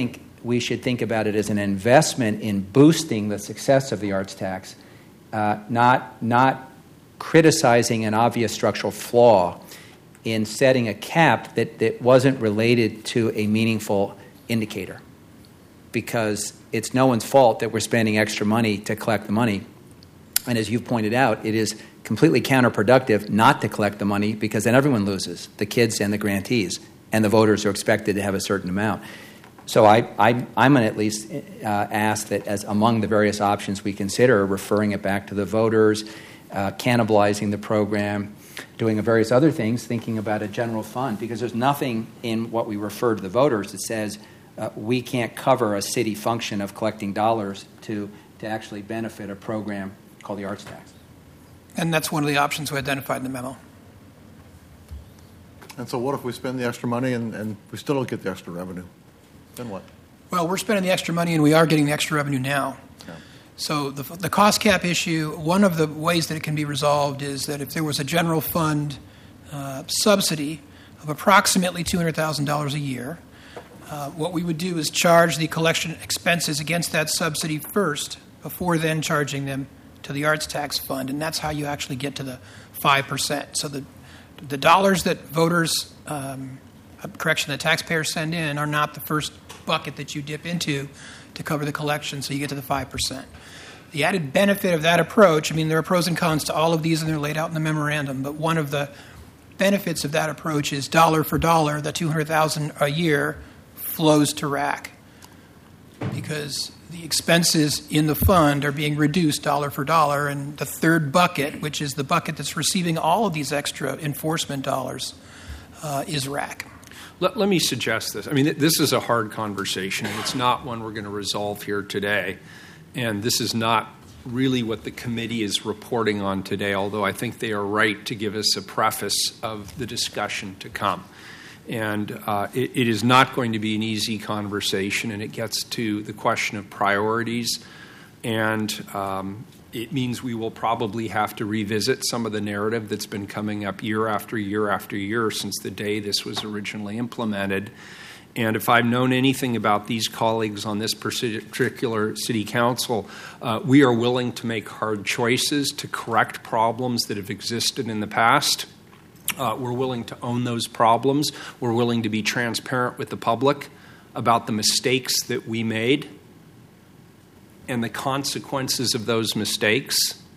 we should think about it as an investment in boosting the success of the arts tax, uh, not, not criticizing an obvious structural flaw in setting a cap that, that wasn't related to a meaningful indicator. Because it's no one's fault that we're spending extra money to collect the money. And as you've pointed out, it is completely counterproductive not to collect the money because then everyone loses, the kids and the grantees, and the voters are expected to have a certain amount. So I, I, I'm going to at least uh, ask that as among the various options we consider, referring it back to the voters, uh, cannibalizing the program, doing various other things, thinking about a general fund, because there's nothing in what we refer to the voters that says uh, we can't cover a city function of collecting dollars to, to actually benefit a program called the arts tax. And that's one of the options we identified in the memo. And so what if we spend the extra money and, and we still don't get the extra revenue? Then what? Well, we're spending the extra money, and we are getting the extra revenue now. Yeah. So the, the cost cap issue, one of the ways that it can be resolved is that if there was a general fund uh, subsidy of approximately two hundred thousand dollars a year, uh, what we would do is charge the collection expenses against that subsidy first before then charging them to the arts tax fund, and that's how you actually get to the five percent. So the the dollars that voters, um, correction, the taxpayers send in are not the first bucket that you dip into to cover the collection, so you get to the five percent. The added benefit of that approach, I mean, there are pros and cons to all of these, and they're laid out in the memorandum, but one of the benefits of that approach is dollar for dollar, the two hundred thousand dollars a year flows to R A C, because the expenses in the fund are being reduced dollar for dollar, and the third bucket, which is the bucket that's receiving all of these extra enforcement dollars, uh, is R A C. Let, let me suggest this. I mean, this is a hard conversation, and it's not one we're going to resolve here today. And this is not really what the committee is reporting on today, although I think they are right to give us a preface of the discussion to come. And uh, it, it is not going to be an easy conversation, and it gets to the question of priorities. And um, it means we will probably have to revisit some of the narrative that's been coming up year after year after year since the day this was originally implemented. And if I've known anything about these colleagues on this particular city council, uh, we are willing to make hard choices to correct problems that have existed in the past. Uh, we're willing to own those problems. We're willing to be transparent with the public about the mistakes that we made and the consequences of those mistakes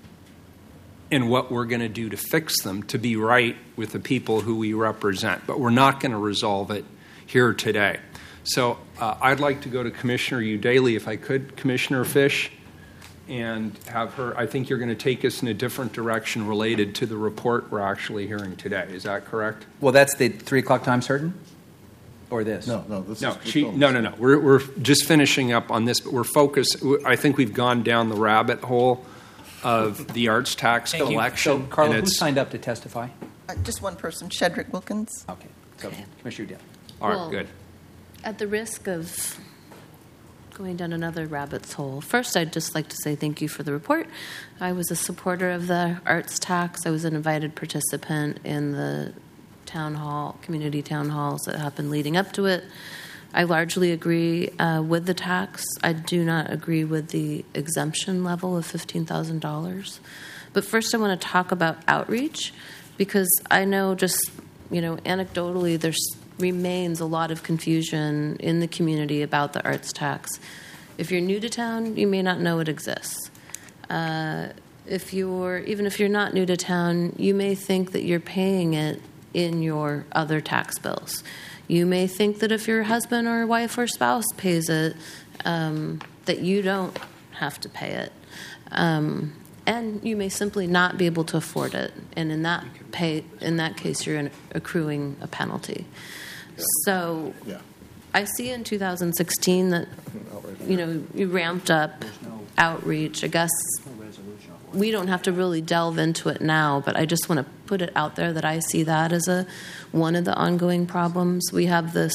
and what we're going to do to fix them to be right with the people who we represent. But we're not going to resolve it here today. So uh, I'd like to go to Commissioner Udaley, if I could, Commissioner Fish, and have her. I think you're going to take us in a different direction related to the report we're actually hearing today. Is that correct? Well, that's the three o'clock time certain? Or this? No, no. This no, is she, no, no, no. We're, we're just finishing up on this, but we're focused. I think we've gone down the rabbit hole of the arts tax Thank you. collection. So, Carla, and who it's- signed up to testify? Uh, just one person, Shedrick Wilkins. Okay. So, Commissioner Udaley. All right, Well, good. At the risk of going down another rabbit's hole, first I'd just like to say thank you for the report. I was a supporter of the arts tax. I was an invited participant in the town hall, community town halls that happened leading up to it. I largely agree uh, with the tax. I do not agree with the exemption level of fifteen thousand dollars. But first I want to talk about outreach, because I know just, you know, anecdotally there's remains a lot of confusion in the community about the arts tax. If you're new to town, you may not know it exists. Uh, if you're, even if you're not new to town, you may think that you're paying it in your other tax bills. You may think that if your husband or wife or spouse pays it, um, that you don't have to pay it. Um, and you may simply not be able to afford it. And in that pay, in that case, you're in accruing a penalty. Yeah. So Yeah. I see in two thousand sixteen that, you know, you ramped up outreach. I guess we don't have to really delve into it now, but I just want to put it out there that I see that as a one of the ongoing problems. We have this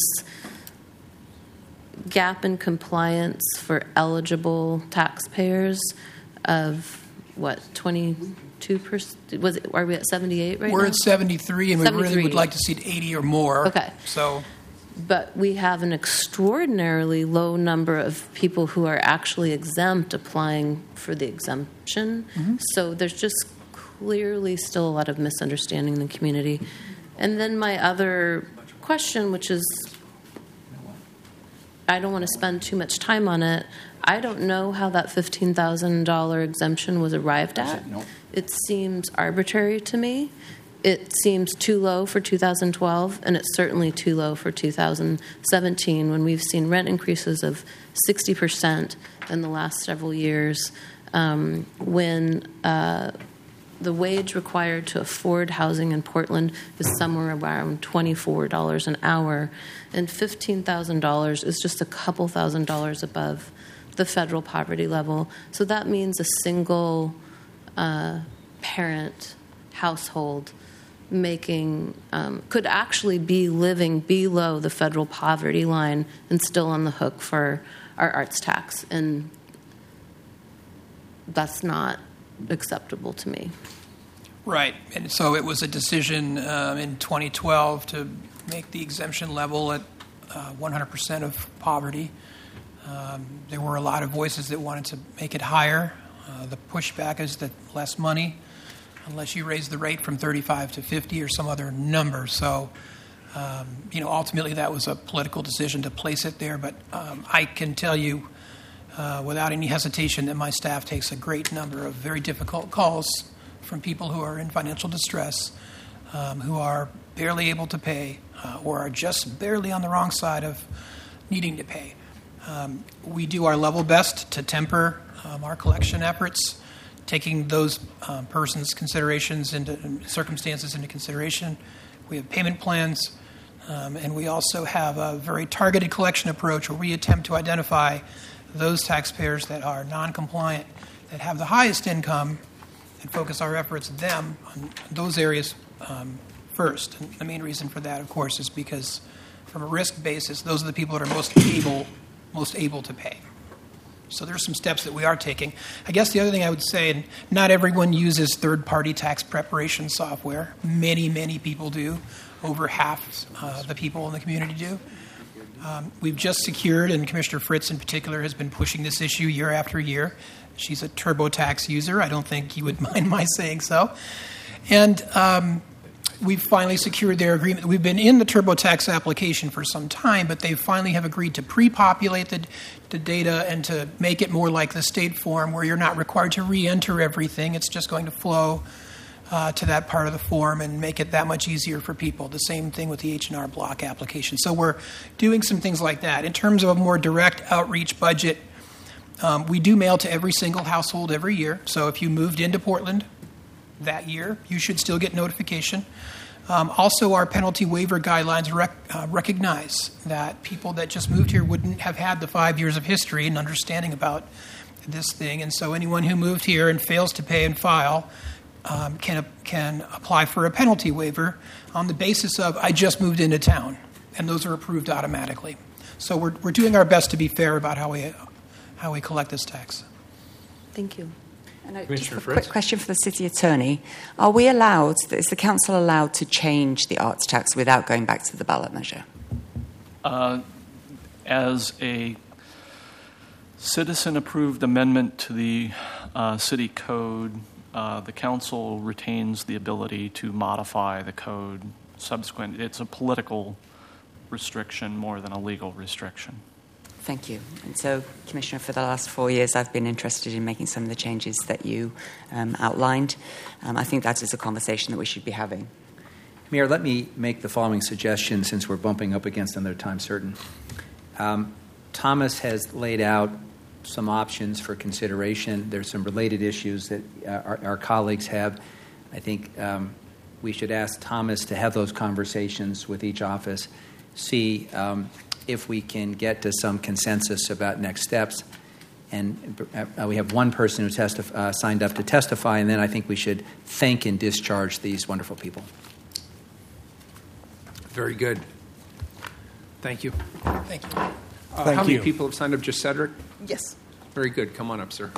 gap in compliance for eligible taxpayers of what, twenty-two percent? Was it, are we at seventy-eight right We're now? at seventy-three, and we really seventy-three. would like to see it eighty or more. Okay. So but we have an extraordinarily low number of people who are actually exempt applying for the exemption. Mm-hmm. So there's just clearly still a lot of misunderstanding in the community. And then my other question, which is, I don't want to spend too much time on it. I don't know how that fifteen thousand dollars exemption was arrived at. No. It seems arbitrary to me. It seems too low for two thousand twelve, and it's certainly too low for two thousand seventeen when we've seen rent increases of sixty percent in the last several years, um, when uh, the wage required to afford housing in Portland is somewhere around twenty-four dollars an hour, and fifteen thousand dollars is just a couple thousand dollars above the federal poverty level. So that means a single uh, parent household making um, could actually be living below the federal poverty line and still on the hook for our arts tax, and that's not acceptable to me. Right, and so it was a decision um, in twenty twelve to make the exemption level at uh, one hundred percent of poverty. Um, there were a lot of voices that wanted to make it higher. Uh, the pushback is that less money, unless you raise the rate from thirty-five to fifty or some other number. So, um, you know, ultimately that was a political decision to place it there. But um, I can tell you uh, without any hesitation that my staff takes a great number of very difficult calls from people who are in financial distress, um, who are barely able to pay, uh, or are just barely on the wrong side of needing to pay. Um, we do our level best to temper um, our collection efforts, taking those um, persons' considerations into circumstances into consideration. We have payment plans, um, and we also have a very targeted collection approach where we attempt to identify those taxpayers that are non-compliant, that have the highest income, and focus our efforts them on those areas um, first. And the main reason for that, of course, is because from a risk basis, those are the people that are most able, most able to pay. So there's some steps that we are taking. I guess the other thing I would say, and not everyone uses third-party tax preparation software. Many, many people do. Over half uh, the people in the community do. Um, we've just secured, and Commissioner Fritz in particular has been pushing this issue year after year. She's a TurboTax user. I don't think you would mind my saying so. And um, we've finally secured their agreement. We've been in the TurboTax application for some time, but they finally have agreed to pre-populate the, the data and to make it more like the state form where you're not required to re-enter everything. It's just going to flow uh, to that part of the form and make it that much easier for people. The same thing with the H and R Block application. So we're doing some things like that. In terms of a more direct outreach budget, um, we do mail to every single household every year. So if you moved into Portland that year, you should still get notification. Um, also, our penalty waiver guidelines rec- uh, recognize that people that just moved here wouldn't have had the five years of history and understanding about this thing. And so anyone who moved here and fails to pay and file um, can, can apply for a penalty waiver on the basis of, I just moved into town. And those are approved automatically. So we're, we're doing our best to be fair about how we, how we collect this tax. Thank you. And I, just a quick question for the city attorney. Are we allowed, is the council allowed to change the arts tax without going back to the ballot measure? Uh, as a citizen-approved amendment to the uh, city code, uh, the council retains the ability to modify the code subsequent. It's a political restriction more than a legal restriction. Thank you. And so, Commissioner, for the last four years, I've been interested in making some of the changes that you um, outlined. Um, I think that is a conversation that we should be having. Mayor, let me make the following suggestion since we're bumping up against another time certain. Um, Thomas has laid out some options for consideration. There's some related issues that uh, our, our colleagues have. I think um, we should ask Thomas to have those conversations with each office, see um, if we can get to some consensus about next steps. And uh, we have one person who testif- uh, signed up to testify, and then I think we should thank and discharge these wonderful people. Very good. Thank you. Thank you. Uh, Thank how you. many people have signed up? Just Cedric? Yes. Very good. Come on up, sir.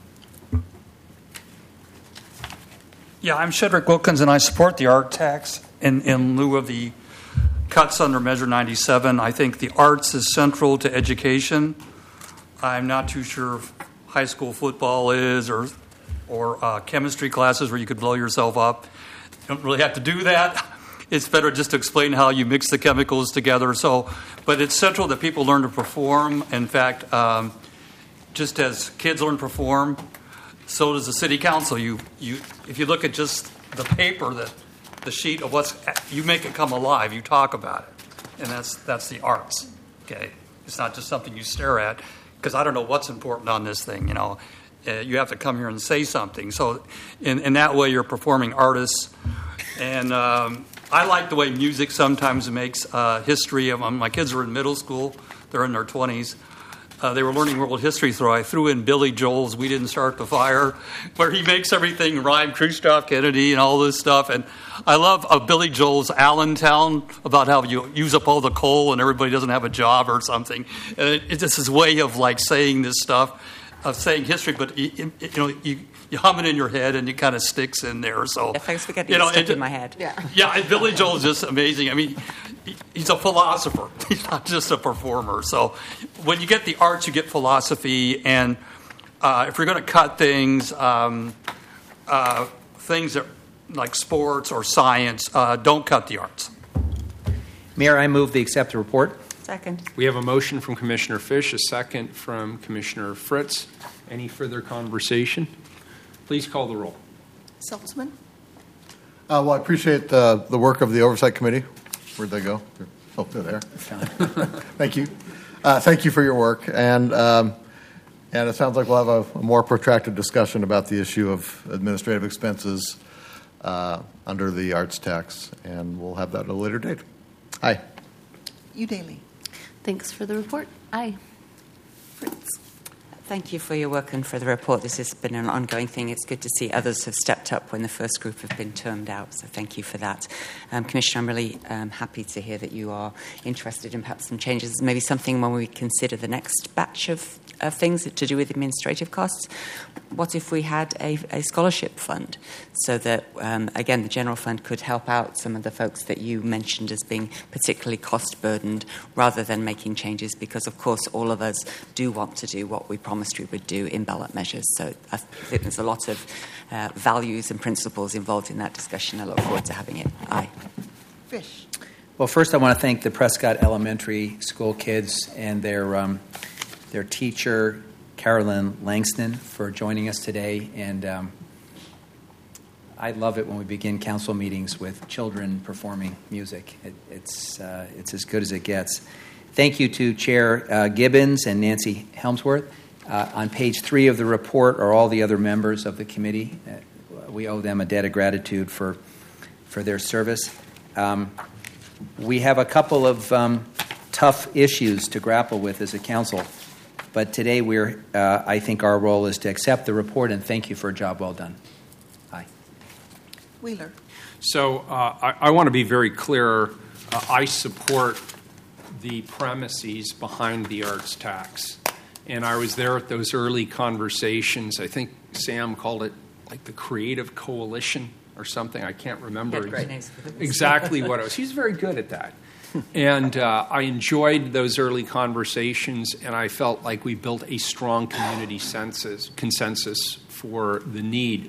Yeah, I'm Shedrick Wilkins, and I support the art tax. in, in lieu of the cuts under Measure ninety-seven, I think the arts is central to education. I'm not too sure if high school football is or or uh, chemistry classes where you could blow yourself up. You don't really have to do that. It's better just to explain how you mix the chemicals together. So, but it's central that people learn to perform. In fact, um, just as kids learn to perform, so does the city council. You, you, if you look at just the paper, that the sheet of what's, you make it come alive. You talk about it, and that's that's the arts. Okay, it's not just something you stare at. Because I don't know what's important on this thing. You know, uh, you have to come here and say something. So, in in that way, you're performing artists, and. Um, I like the way music sometimes makes uh, history. Um, my kids are in middle school. They're in their twenties. Uh, they were learning world history, so I threw in Billy Joel's We Didn't Start the Fire, where he makes everything rhyme, Khrushchev, Kennedy, and all this stuff. And I love uh, Billy Joel's Allentown, about how you use up all the coal and everybody doesn't have a job or something. And it, it's just his way of like saying this stuff, of saying history, but you, you know, you, you hum it in your head and it kind of sticks in there. So, yeah, thanks for getting you know, it stuck it, in my head. Yeah, yeah. And Billy Joel is just amazing. I mean, he, he's a philosopher. He's not just a performer. So, when you get the arts, you get philosophy. And uh, if you're going to cut things, um, uh, things that like sports or science, uh, don't cut the arts. Mayor, I move the accept the report. Second. We have a motion from Commissioner Fish, a second from Commissioner Fritz. Any further conversation? Please call the roll. Saltzman? Uh, well, I appreciate uh, the work of the Oversight Committee. Where'd they go? Oh, they're there. Thank you. Uh, thank you for your work. And um, and it sounds like we'll have a, a more protracted discussion about the issue of administrative expenses uh, under the arts tax. And we'll have that at a later date. Aye. Udaly. Thanks for the report. Aye. Fritz. Thank you for your work and for the report. This has been an ongoing thing. It's good to see others have stepped up when the first group have been termed out, so thank you for that. Um, Commissioner, I'm really um, happy to hear that you are interested in perhaps some changes, maybe something when we consider the next batch of, of things to do with administrative costs. What if we had a, a scholarship fund so that, um, again, the general fund could help out some of the folks that you mentioned as being particularly cost burdened rather than making changes, because, of course, all of us do want to do what we promised we would do in ballot measures. So I think there's a lot of uh, values and principles involved in that discussion. I look forward to having it. Aye. Fish. Well, first I want to thank the Prescott Elementary School kids and their um, their teacher, Carolyn Langston, for joining us today. And um, I love it when we begin council meetings with children performing music. It, it's uh, it's as good as it gets. Thank you to Chair uh, Gibbons and Nancy Helmsworth. Uh, on page three of the report are all the other members of the committee. Uh, we owe them a debt of gratitude for for their service. Um, we have a couple of um, tough issues to grapple with as a council, but today we're. Uh, I think our role is to accept the report and thank you for a job well done. Aye. Wheeler. So uh, I, I want to be very clear. Uh, I support the premises behind the arts tax. And I was there at those early conversations. I think Sam called it like the Creative Coalition or something. I can't remember ex- exactly what it was. He's very good at that. And uh, I enjoyed those early conversations, and I felt like we built a strong community census, consensus for the need